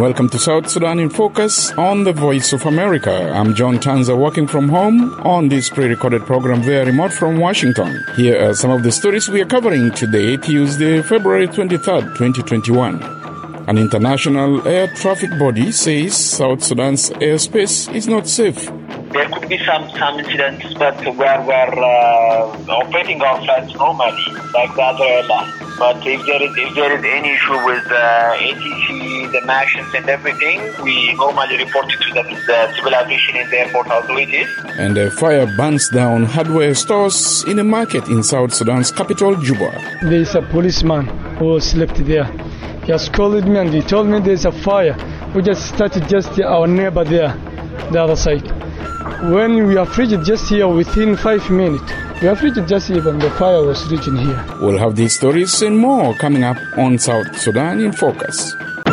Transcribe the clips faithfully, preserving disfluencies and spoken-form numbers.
welcome to South Sudan in Focus on the Voice of America. I'm John Tanza, working from home on this pre-recorded program via remote from Washington. Here are some of the stories we are covering today, Tuesday, February twenty-third, twenty twenty-one. An international air traffic body says South Sudan's airspace is not safe. There could be some, some incidents, but where we're uh, operating our flights normally, like the other airline. But if there is if there is any issue with uh, A T C, the machines and everything, we normally report it to the, the civil aviation and the airport authorities. And a fire burns down hardware stores in a market in South Sudan's capital, Juba. There is a policeman who slept there. He has called me and he told me there is a fire. We just started just our neighbor there, the other side. When we have reached just here within five minutes, we have reached just even the fire was reaching here. We'll have these stories and more coming up on South Sudan in Focus.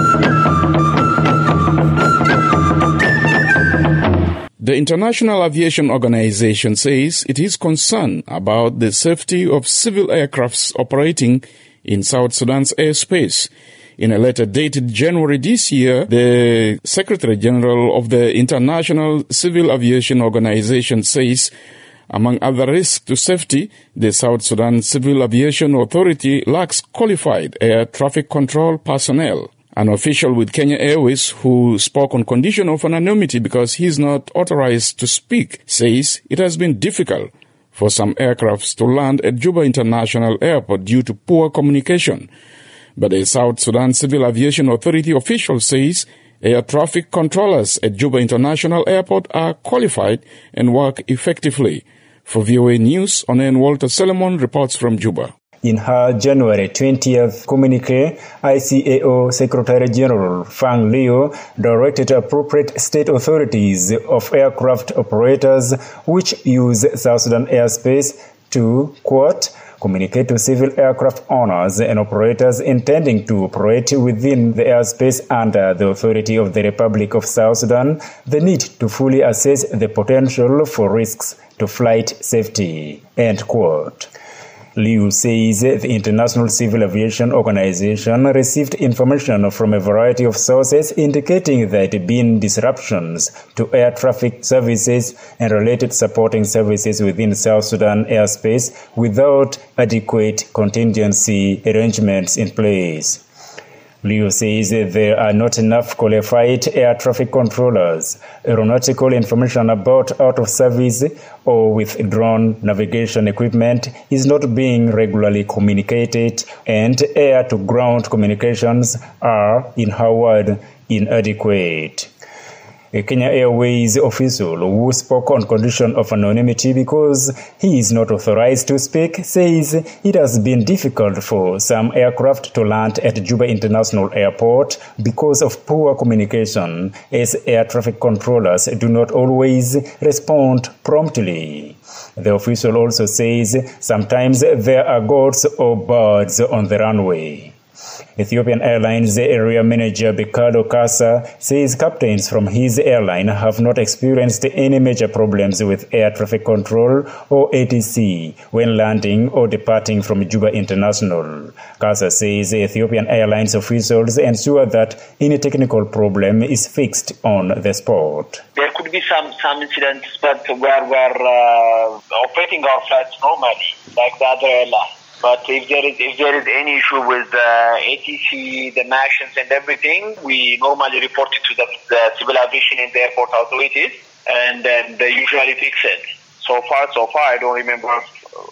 The International Aviation Organization says it is concerned about the safety of civil aircrafts operating in South Sudan's airspace. In a letter dated January this year, the Secretary General of the International Civil Aviation Organization says, among other risks to safety, the South Sudan Civil Aviation Authority lacks qualified air traffic control personnel. An official with Kenya Airways who spoke on condition of anonymity because he is not authorized to speak says it has been difficult for some aircrafts to land at Juba International Airport due to poor communication. But the South Sudan Civil Aviation Authority official says air traffic controllers at Juba International Airport are qualified and work effectively. For V O A News, Onen Walter Solomon reports from Juba. In her January twentieth communique, I C A O Secretary General Fang Liu directed appropriate state authorities of aircraft operators which use South Sudan airspace to, quote, communicate to civil aircraft owners and operators intending to operate within the airspace under the authority of the Republic of South Sudan the need to fully assess the potential for risks to flight safety, end quote. Liu says the International Civil Aviation Organization received information from a variety of sources indicating there had been disruptions to air traffic services and related supporting services within South Sudan airspace without adequate contingency arrangements in place. Liu says there are not enough qualified air traffic controllers. Aeronautical information about out-of-service or withdrawn navigation equipment is not being regularly communicated, and air-to-ground communications are, in her word, inadequate. A Kenya Airways official who spoke on condition of anonymity because he is not authorized to speak says it has been difficult for some aircraft to land at Juba International Airport because of poor communication, as air traffic controllers do not always respond promptly. The official also says sometimes there are goats or birds on the runway. Ethiopian Airlines area manager Bekado Kasa says captains from his airline have not experienced any major problems with air traffic control or A T C when landing or departing from Juba International. Kasa says Ethiopian Airlines officials ensure that any technical problem is fixed on the spot. There could be some, some incidents, but where we're uh, operating our flights normally, like the other airline. But if there is if there is any issue with uh, A T C, the machines and everything, we normally report it to the, the civil aviation and the airport authorities, and then they usually fix it. So far, so far, I don't remember uh,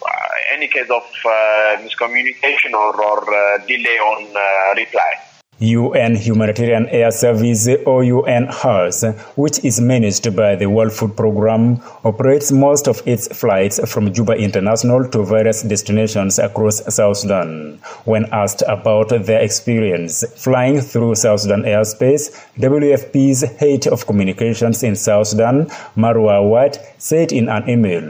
any case of uh, miscommunication or, or uh, delay on uh, reply. U N Humanitarian Air Service, or U N H A R S, which is managed by the World Food Programme, operates most of its flights from Juba International to various destinations across South Sudan. When asked about their experience flying through South Sudan airspace, W F P's head of communications in South Sudan, Marwa Awad, said in an email,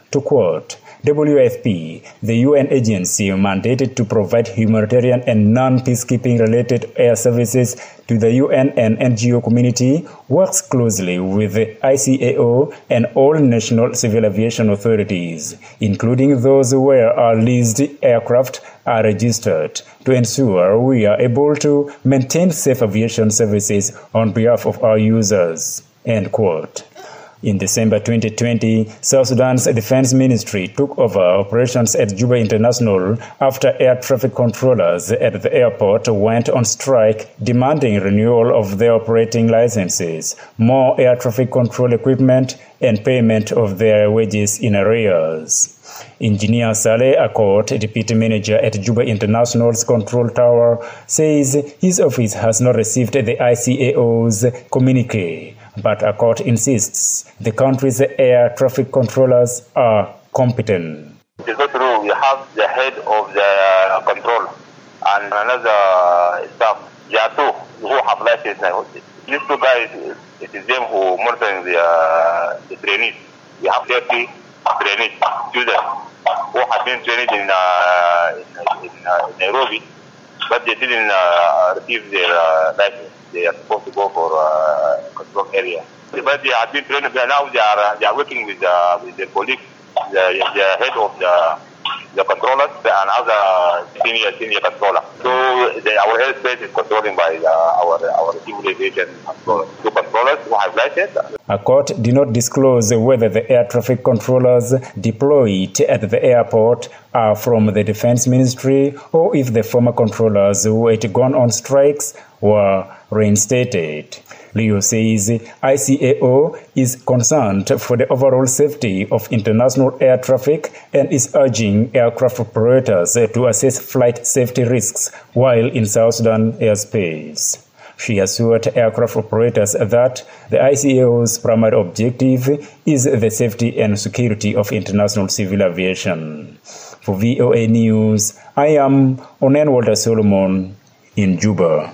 To quote, W F P, the U N agency mandated to provide humanitarian and non-peacekeeping related air services to the U N and N G O community, works closely with the I C A O and all national civil aviation authorities, including those where our leased aircraft are registered, to ensure we are able to maintain safe aviation services on behalf of our users. End quote. In December twenty twenty, South Sudan's Defense Ministry took over operations at Juba International after air traffic controllers at the airport went on strike, demanding renewal of their operating licenses, more air traffic control equipment, and payment of their wages in arrears. Engineer Saleh Akot, deputy manager at Juba International's control tower, says his office has not received the I C A O's communique. But Akot insists the country's air traffic controllers are competent. It is not true. We have the head of the uh, control and another staff. There are two who have license now. These two guys, it is them who monitor the, uh, the trainees. We have thirty trainees, students, who have been trained in, uh, in, in uh, Nairobi, but they didn't uh, receive their uh, license. They are supposed to go for uh, control area. But they have been trained. Now they are they are working with uh, with the colleagues, the, the head of the the controllers and other senior senior controller. So the, our airspace is controlled by the, our our civil aviation controllers. Two controllers who have license. Akot did not disclose whether the air traffic controllers deployed at the airport are from the Defense Ministry or if the former controllers who had gone on strikes were reinstated. Leo says I C A O is concerned for the overall safety of international air traffic and is urging aircraft operators to assess flight safety risks while in South Sudan airspace. She assured aircraft operators that the I C A O's primary objective is the safety and security of international civil aviation. For V O A News, I am Onen Walter Solomon in Juba.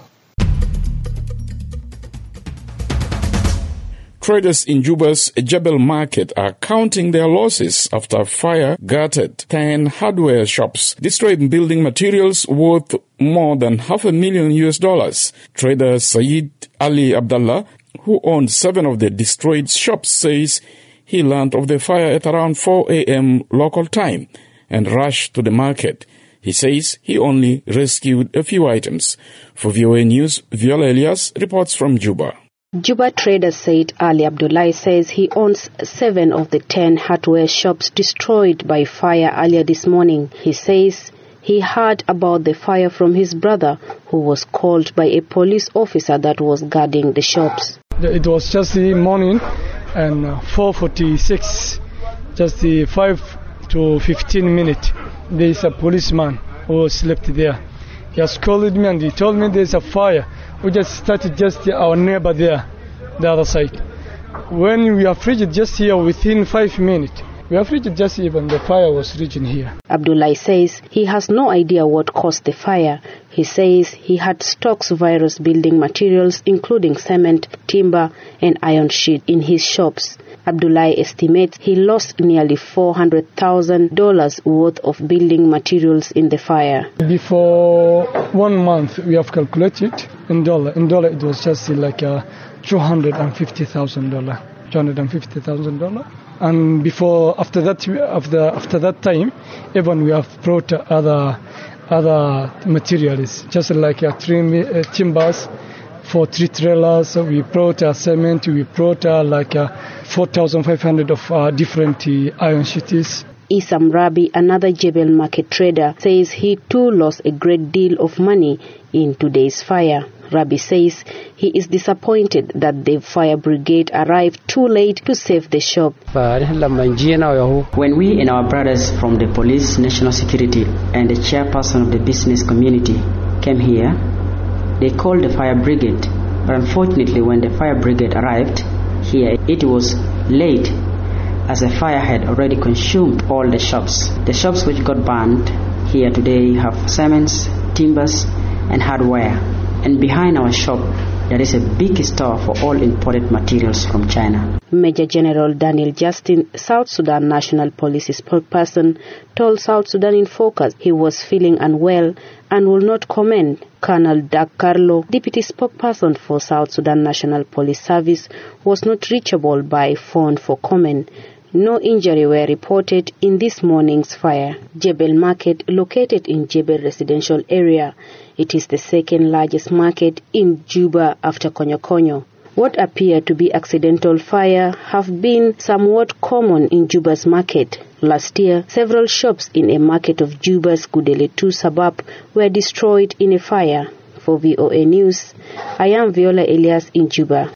Traders in Juba's Jebel Market are counting their losses after a fire gutted ten hardware shops, destroying building materials worth more than half a million U S dollars. Trader Saeed Ali Abdullah, who owns seven of the destroyed shops, says he learned of the fire at around four a.m. local time and rushed to the market. He says he only rescued a few items. For V O A News, Viola Elias reports from Juba. Juba trader Said Ali Abdullah says he owns seven of the ten hardware shops destroyed by fire earlier this morning. He says he heard about the fire from his brother, who was called by a police officer that was guarding the shops. It was just the morning and uh, four forty-six, just the five to fifteen minutes. There is a policeman who slept there. He has called me and he told me there's a fire. We just started just our neighbor there, the other side. When we are reached just here within five minutes, we have reached just even the fire was reaching here. Abdullah says he has no idea what caused the fire. He says he had stocks of various building materials, including cement, timber, and iron sheet in his shops. Abdullah estimates he lost nearly four hundred thousand dollars worth of building materials in the fire. Before one month, we have calculated in dollar. In dollar, it was just like uh, two hundred fifty thousand dollars. two hundred fifty thousand dollars. And before, after that, after after that time, even we have brought other other materials, just like uh, trim, uh, timbers. For three trailers, we brought uh, cement, we brought uh, like uh, four thousand five hundred of uh, different uh, iron sheets. Isam Rabi, another Jebel Market trader, says he too lost a great deal of money in today's fire. Rabi says he is disappointed that the fire brigade arrived too late to save the shop. When we and our brothers from the police, national security, and the chairperson of the business community came here, they called the fire brigade, but unfortunately when the fire brigade arrived here, it was late as the fire had already consumed all the shops. The shops which got burned here today have cements, timbers, and hardware. And behind our shop, there is a big store for all imported materials from China. Major General Daniel Justin, South Sudan National Police spokesperson, told South Sudan in Focus he was feeling unwell and will not comment. Colonel Doug Carlo, deputy spokesperson for South Sudan National Police Service, was not reachable by phone for comment. No injury were reported in this morning's fire. Jebel Market, located in Jebel residential area. It is the second largest market in Juba after Konyo Konyo. What appear to be accidental fire have been somewhat common in Juba's market. Last year, several shops in a market of Juba's Gudele two suburb were destroyed in a fire. For V O A News, I am Viola Elias in Juba.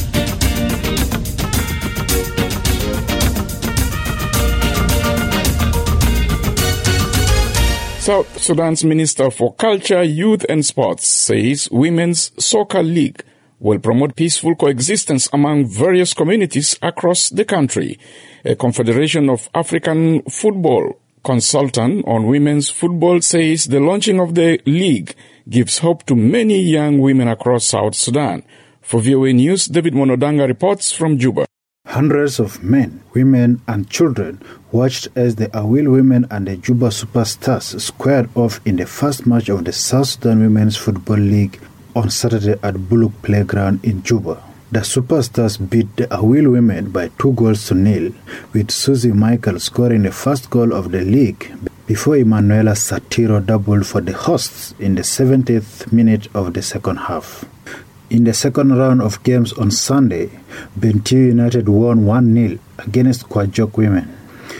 South Sudan's Minister for Culture, Youth and Sports says Women's Soccer League will promote peaceful coexistence among various communities across the country. A Confederation of African Football consultant on women's football says the launching of the league gives hope to many young women across South Sudan. For V O A News, David Monodanga reports from Juba. Hundreds of men, women and children watched as the Awil women and the Juba Superstars squared off in the first match of the South Sudan Women's Football League on Saturday at Bullock Playground in Juba. The Superstars beat the Awil women by two goals to nil, with Susie Michael scoring the first goal of the league before Emanuela Satiro doubled for the hosts in the seventieth minute of the second half. In the second round of games on Sunday, Bentiu United won one nil against Kwajok women.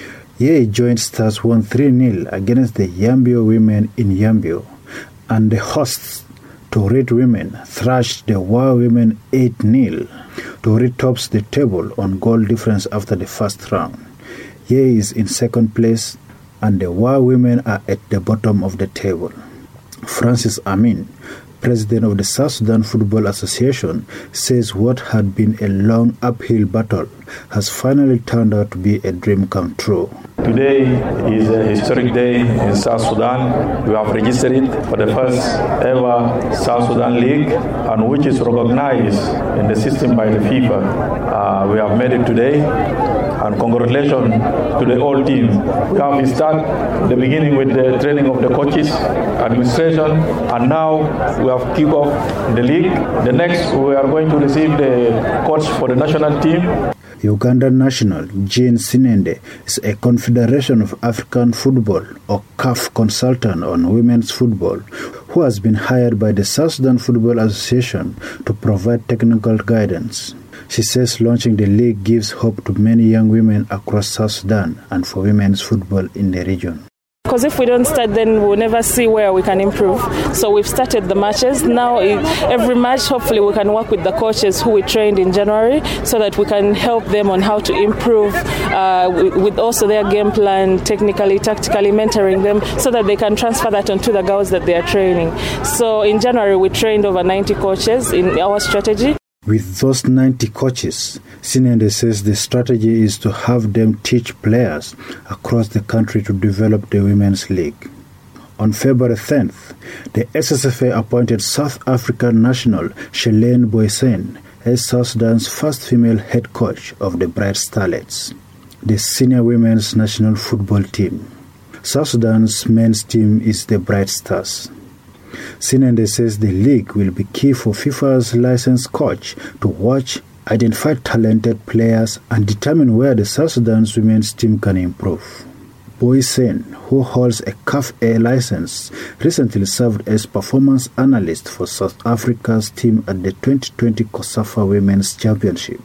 Yei Joint Stars won three nil against the Yambio women in Yambio, and the hosts, Torit women, thrashed the Wa women eight nil. Torit tops the table on goal difference after the first round. Yei is in second place, and the Wa women are at the bottom of the table. Francis Amin, president of the South Sudan Football Association, says what had been a long uphill battle has finally turned out to be a dream come true. Today is a historic day in South Sudan. We have registered it for the first ever South Sudan League, and which is recognized in the system by the FIFA. Uh, we have made it today, and congratulations to the whole team. We have started the beginning with the training of the coaches, administration, and now we have kicked off the league. The next, we are going to receive the coach for the national team. Ugandan national Jean Sinende is a Confederation of African Football or C A F consultant on women's football who has been hired by the South Sudan Football Association to provide technical guidance. She says launching the league gives hope to many young women across South Sudan and for women's football in the region. Because if we don't start, then we'll never see where we can improve. So we've started the matches. Now, every match, hopefully we can work with the coaches who we trained in January so that we can help them on how to improve uh, with also their game plan, technically, tactically, mentoring them so that they can transfer that onto the girls that they are training. So in January, we trained over ninety coaches in our strategy. With those ninety coaches, Sinende says the strategy is to have them teach players across the country to develop the Women's League. On February tenth, the S S F A appointed South African national Shalane Boysen as South Sudan's first female head coach of the Bright Starlets, the senior women's national football team. South Sudan's men's team is the Bright Stars. Sinende says the league will be key for FIFA's licensed coach to watch, identify talented players, and determine where the South Sudan's women's team can improve. Boysen, who holds a C A F A license, recently served as performance analyst for South Africa's team at the twenty twenty COSAFA Women's Championship.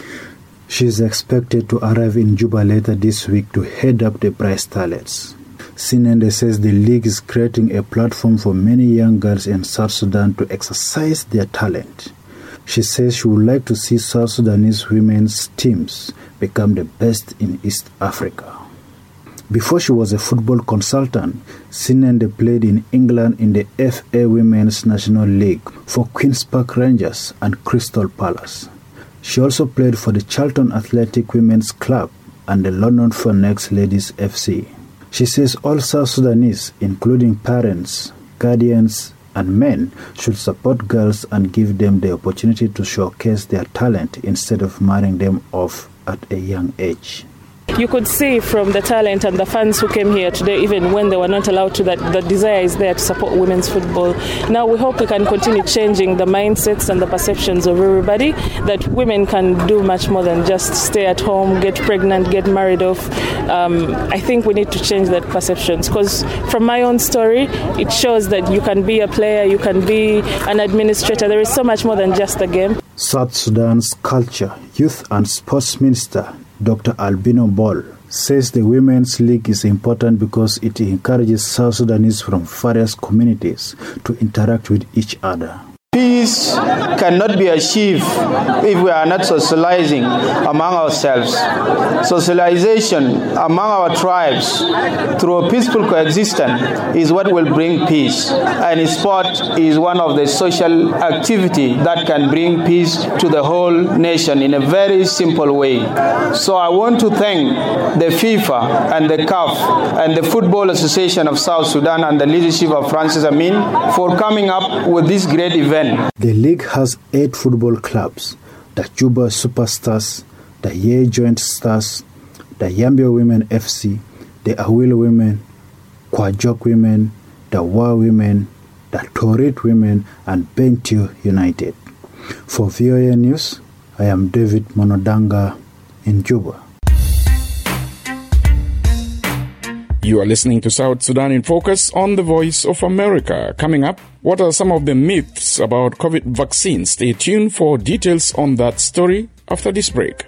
She is expected to arrive in Juba later this week to head up the Bright Starlets. Sinende says the league is creating a platform for many young girls in South Sudan to exercise their talent. She says she would like to see South Sudanese women's teams become the best in East Africa. Before she was a football consultant, Sinende played in England in the F A Women's National League for Queen's Park Rangers and Crystal Palace. She also played for the Charlton Athletic Women's Club and the London Phoenix Ladies F C. She says all South Sudanese, including parents, guardians, and men should support girls and give them the opportunity to showcase their talent instead of marrying them off at a young age. You could see from the talent and the fans who came here today, even when they were not allowed to, that the desire is there to support women's football. Now we hope we can continue changing the mindsets and the perceptions of everybody, that women can do much more than just stay at home, get pregnant, get married off. Um, I think we need to change that perceptions, because from my own story, it shows that you can be a player, you can be an administrator. There is so much more than just a game. South Sudan's Culture, Youth and Sports Minister, Doctor Albino Ball, says the Women's League is important because it encourages South Sudanese from various communities to interact with each other. Peace cannot be achieved if we are not socializing among ourselves. Socialization among our tribes through a peaceful coexistence is what will bring peace. And sport is one of the social activity that can bring peace to the whole nation in a very simple way. So I want to thank the FIFA and the C A F and the Football Association of South Sudan and the leadership of Francis Amin for coming up with this great event. The league has eight football clubs: the Juba Superstars, the Ye Joint Stars, the Yambio Women F C, the Awil Women, Kwajok Women, the Wa Women, the Torit Women, and Bentio United. For V O A News, I am David Monodanga in Juba. You are listening to South Sudan in Focus on the Voice of America. Coming up, what are some of the myths about COVID vaccines? Stay tuned for details on that story after this break.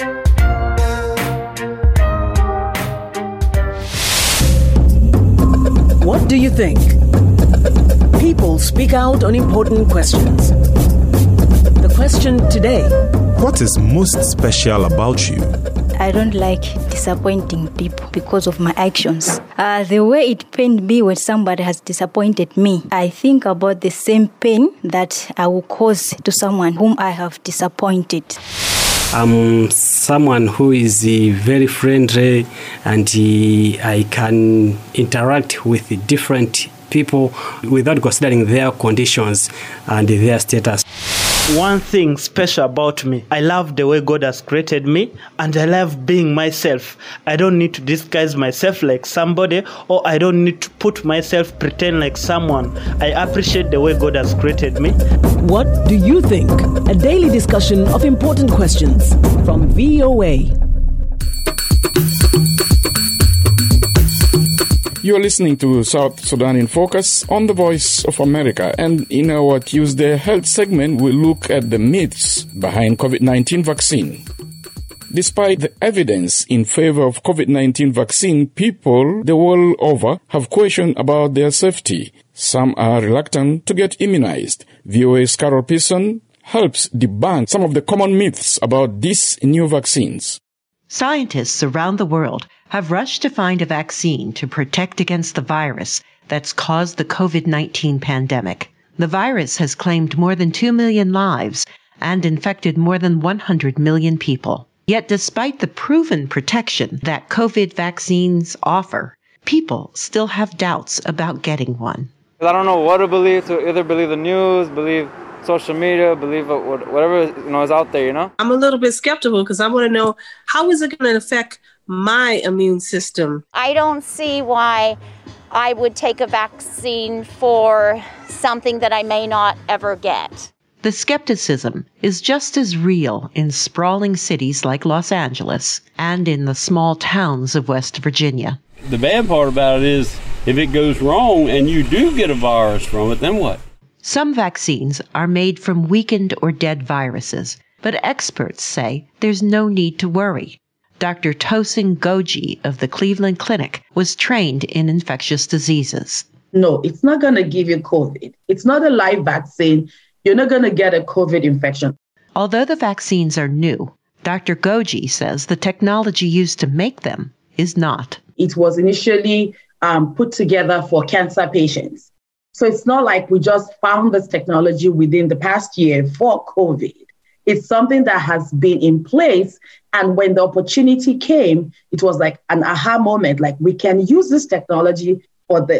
What do you think? People speak out on important questions. The question today: what is most special about you? I don't like disappointing people because of my actions. Uh, the way it pained me when somebody has disappointed me, I think about the same pain that I will cause to someone whom I have disappointed. I'm someone who is uh, very friendly, and uh, I can interact with different people without considering their conditions and their status. One thing special about me, I love the way God has created me, and I love being myself. I don't need to disguise myself like somebody, or I don't need to put myself, pretend like someone. I appreciate the way God has created me. What do you think? A daily discussion of important questions from V O A. You are listening to South Sudan in Focus on the Voice of America, and in our Tuesday Health segment, we look at the myths behind COVID nineteen vaccine. Despite the evidence in favor of COVID nineteen vaccine, people the world over have questions about their safety. Some are reluctant to get immunized. V O A's Carol Pearson helps debunk some of the common myths about these new vaccines. Scientists around the world have rushed to find a vaccine to protect against the virus that's caused the COVID nineteen pandemic. The virus has claimed more than two million lives and infected more than one hundred million people. Yet despite the proven protection that COVID vaccines offer, people still have doubts about getting one. I don't know what to believe, to either believe the news, believe social media, believe whatever you know is out there, you know? I'm a little bit skeptical because I want to know, how is it going to affect my immune system? I don't see why I would take a vaccine for something that I may not ever get. The skepticism is just as real in sprawling cities like Los Angeles and in the small towns of West Virginia. The bad part about it is if it goes wrong and you do get a virus from it, then what? Some vaccines are made from weakened or dead viruses, but experts say there's no need to worry. Doctor Tosin Goji of the Cleveland Clinic was trained in infectious diseases. No, it's not going to give you COVID. It's not a live vaccine. You're not going to get a COVID infection. Although the vaccines are new, Doctor Goji says the technology used to make them is not. It was initially um, put together for cancer patients. So it's not like we just found this technology within the past year for COVID. It's something that has been in place. And when the opportunity came, it was like an aha moment, like we can use this technology for this.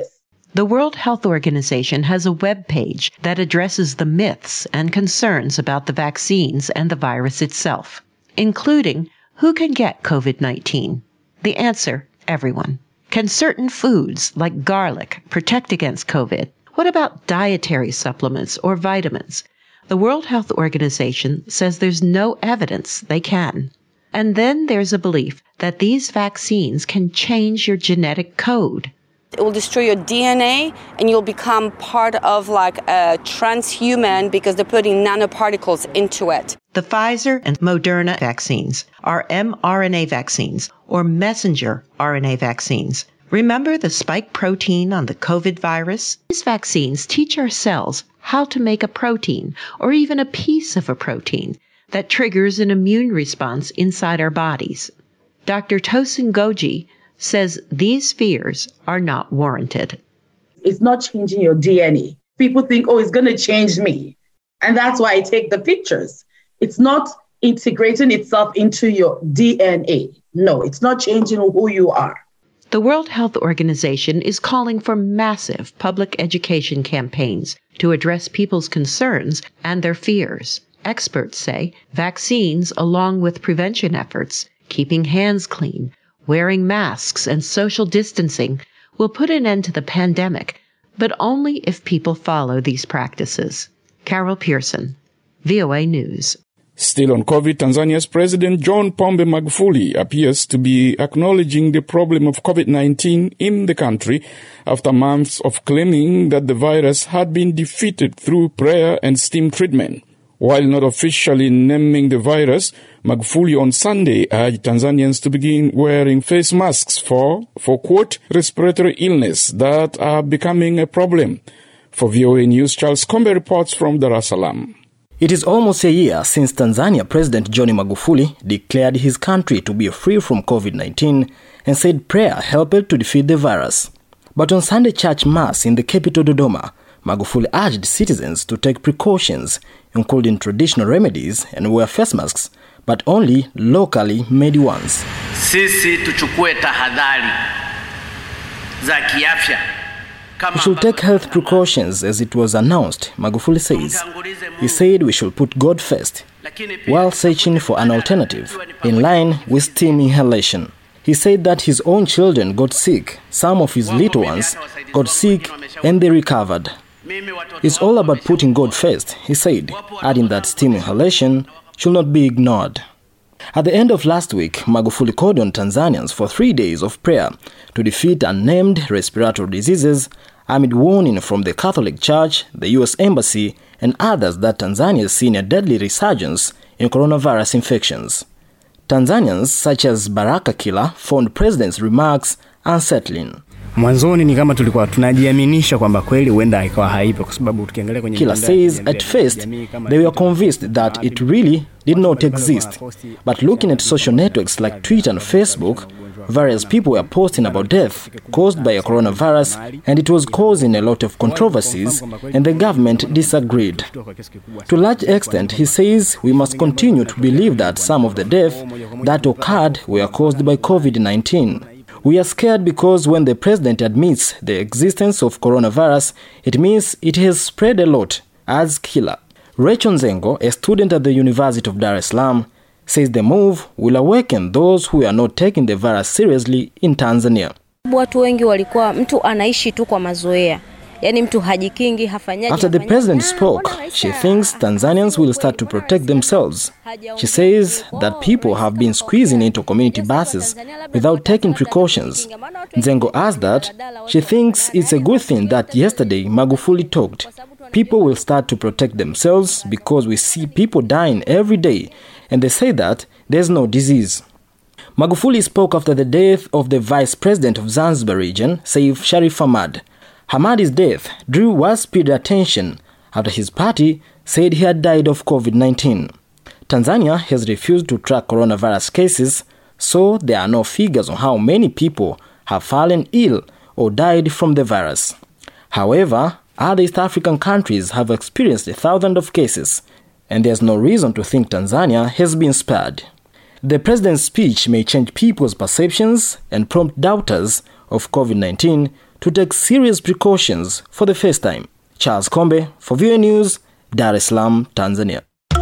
The World Health Organization has a web page that addresses the myths and concerns about the vaccines and the virus itself, including who can get COVID nineteen. The answer, everyone. Can certain foods, like garlic, protect against COVID? What about dietary supplements or vitamins? The World Health Organization says there's no evidence they can. And then there's a belief that these vaccines can change your genetic code. It will destroy your D N A and you'll become part of like a transhuman because they're putting nanoparticles into it. The Pfizer and Moderna vaccines are mRNA vaccines or messenger R N A vaccines. Remember the spike protein on the COVID virus? These vaccines teach our cells how to make a protein or even a piece of a protein that triggers an immune response inside our bodies. Doctor Tosin Goji says these fears are not warranted. It's not changing your D N A. People think, oh, it's going to change me. And that's why I take the pictures. It's not integrating itself into your D N A. No, it's not changing who you are. The World Health Organization is calling for massive public education campaigns to address people's concerns and their fears. Experts say vaccines, along with prevention efforts, keeping hands clean, wearing masks, and social distancing will put an end to the pandemic, but only if people follow these practices. Carol Pearson, V O A News. Still on COVID, Tanzania's President John Pombe Magufuli appears to be acknowledging the problem of COVID nineteen in the country after months of claiming that the virus had been defeated through prayer and steam treatment. While not officially naming the virus, Magufuli on Sunday urged Tanzanians to begin wearing face masks for, for quote, respiratory illness that are becoming a problem. For V O A News, Charles Kombe reports from Dar es Salaam. It is almost a year since Tanzania President John Magufuli declared his country to be free from COVID nineteen and said prayer helped to defeat the virus. But on Sunday church mass in the capital Dodoma, Magufuli urged citizens to take precautions, including traditional remedies and wear face masks, but only locally made ones. Sisi tuchukue tahadhari za kiafya. We should take health precautions as it was announced, Magufuli says. He said we should put God first, while searching for an alternative, in line with steam inhalation. He said that his own children got sick, some of his little ones got sick, and they recovered. It's all about putting God first, he said, adding that steam inhalation should not be ignored. At the end of last week, Magufuli called on Tanzanians for three days of prayer to defeat unnamed respiratory diseases amid warning from the Catholic Church, the U S Embassy, and others that Tanzania is seeing a deadly resurgence in coronavirus infections. Tanzanians such as Baraka Kila found President's remarks unsettling. Mwanzoni ni kama tulikuwa tunajiaminisha kwamba kweli huenda ikawa haipo kwa sababu tukiangalia kwenye Kila says at first they were convinced that it really did not exist, but looking at social networks like Twitter and Facebook, various people were posting about death caused by a coronavirus, and it was causing a lot of controversies, and the government disagreed. To a large extent, he says we must continue to believe that some of the deaths that occurred were caused by COVID nineteen. We are scared because when the president admits the existence of coronavirus, it means it has spread a lot, adds Kila. Rachel Nzengo, a student at the University of Dar es Salaam, says the move will awaken those who are not taking the virus seriously in Tanzania. Watu wengi walikuwa mtu anaishi tu kwa mazoea. Yani mtu hajikingi, hafanyaji. After the president spoke, she thinks Tanzanians will start to protect themselves. She says that people have been squeezing into community buses without taking precautions. Nzengo adds that she thinks it's a good thing that yesterday Magufuli talked. People will start to protect themselves because we see people dying every day, and they say that there's no disease. Magufuli spoke after the death of the vice president of Zanzibar region, Saif Sharif Hamad. Hamadi's death drew widespread attention after his party said he had died of COVID nineteen. Tanzania has refused to track coronavirus cases, so there are no figures on how many people have fallen ill or died from the virus. However, other East African countries have experienced a thousand of cases, and there's no reason to think Tanzania has been spared. The president's speech may change people's perceptions and prompt doubters of COVID nineteen to take serious precautions for the first time. Charles Kombe for V O A News, Dar es Salaam, Tanzania.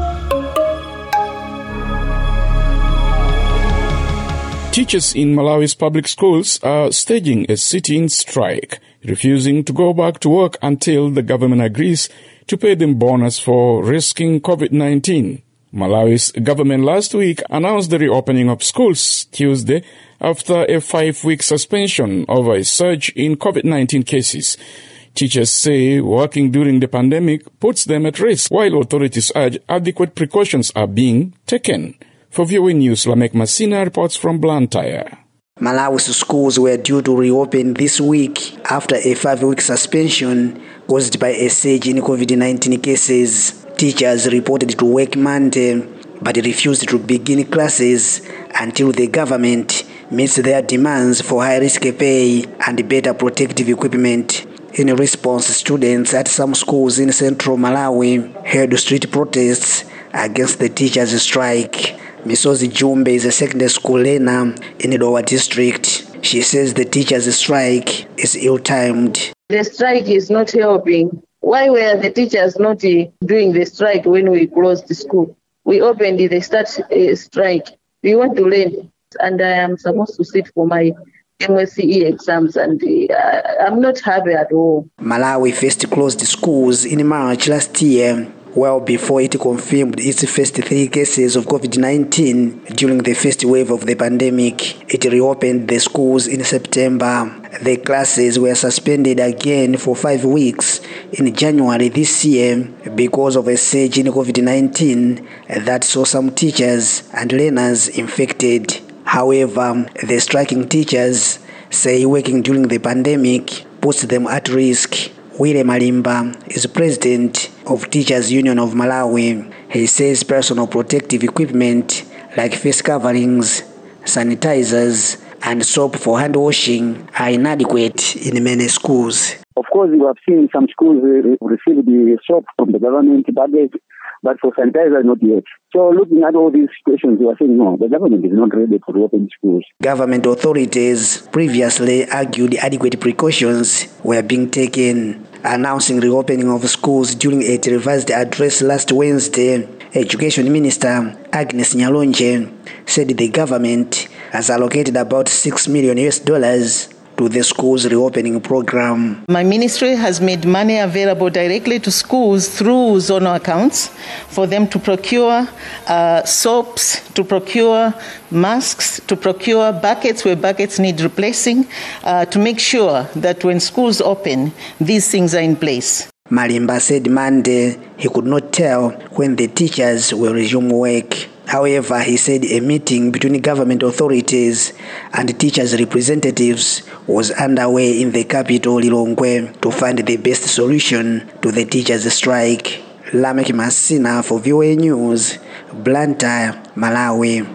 Teachers in Malawi's public schools are staging a sit-in strike, refusing to go back to work until the government agrees to pay them bonus for risking COVID nineteen. Malawi's government last week announced the reopening of schools Tuesday after a five-week suspension over a surge in COVID nineteen cases. Teachers say working during the pandemic puts them at risk, while authorities urge adequate precautions are being taken. For V O A News, Lamek Masina reports from Blantyre. Malawi's schools were due to reopen this week after a five-week suspension caused by a surge in COVID nineteen cases. Teachers reported to work Monday, but refused to begin classes until the government meets their demands for high-risk pay and better protective equipment. In response, students at some schools in central Malawi held street protests against the teachers' strike. Misozi Jumbe is a secondary school learner in Dowa district. She says the teachers' strike is ill-timed. The strike is not helping. Why were the teachers not doing the strike when we closed the school? We opened the start uh, strike. We want to learn, and I am supposed to sit for my M S C E exams, and uh, I'm not happy at all. Malawi first closed schools in March last year, well before it confirmed its first three cases of COVID nineteen during the first wave of the pandemic. It reopened the schools in September. The classes were suspended again for five weeks in January this year because of a surge in COVID nineteen that saw some teachers and learners infected. However, the striking teachers say working during the pandemic puts them at risk. William Malimba is president of Teachers Union of Malawi. He says personal protective equipment like face coverings, sanitizers, and soap for hand washing are inadequate in many schools. Of course, we have seen some schools receive the soap from the government, but, they, but for sanitizer, not yet. So looking at all these situations, we are saying, no, the government is not ready to open schools. Government authorities previously argued adequate precautions were being taken, announcing reopening of schools during a televised address last Wednesday. Education Minister Agnes Nyalonje said the government has allocated about six million U S dollars to the schools reopening program. My ministry has made money available directly to schools through zonal accounts for them to procure uh, soaps, to procure masks, to procure buckets where buckets need replacing, uh, to make sure that when schools open, these things are in place. Malimba said Monday he could not tell when the teachers will resume work. However, he said a meeting between government authorities and teachers' representatives was underway in the capital, Lilongwe, to find the best solution to the teachers' strike. Lamek Masina for V O A News, Blantyre, Malawi.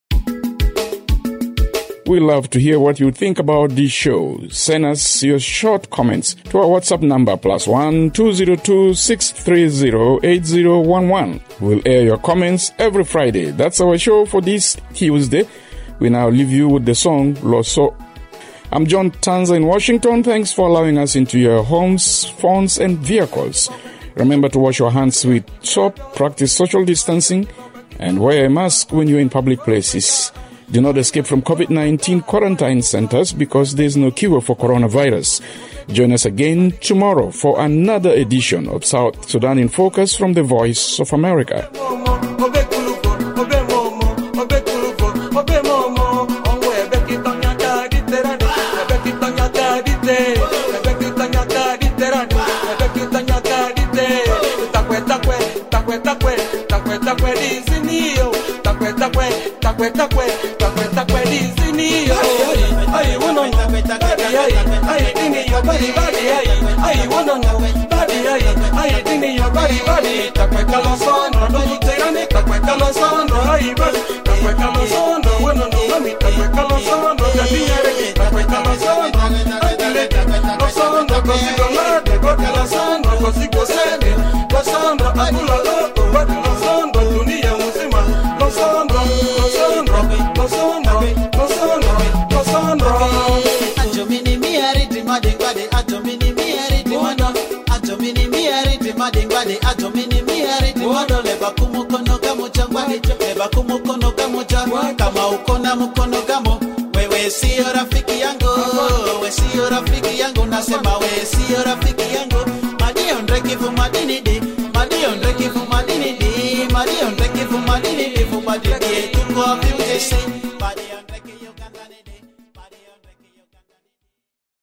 We love to hear what you think about this show. Send us your short comments to our WhatsApp number plus one two zero two six three zero eight zero one one. We'll air your comments every Friday. That's our show for this Tuesday. We now leave you with the song Loso. I'm John Tanza in Washington. Thanks for allowing us into your homes, phones, and vehicles. Remember to wash your hands with soap, practice social distancing, and wear a mask when you're in public places. Do not escape from COVID nineteen quarantine centers because there's no cure for coronavirus. Join us again tomorrow for another edition of South Sudan in Focus from the Voice of America. Anjo mini mi ari di ma de madingwadi atomini miari timodo leba kumukono kamo changwadi leba kumukono kamo changwadi kama ukona mukono kamo wewe sio rafiki yangu wewe sio rafiki yangu nasema wewe sio rafiki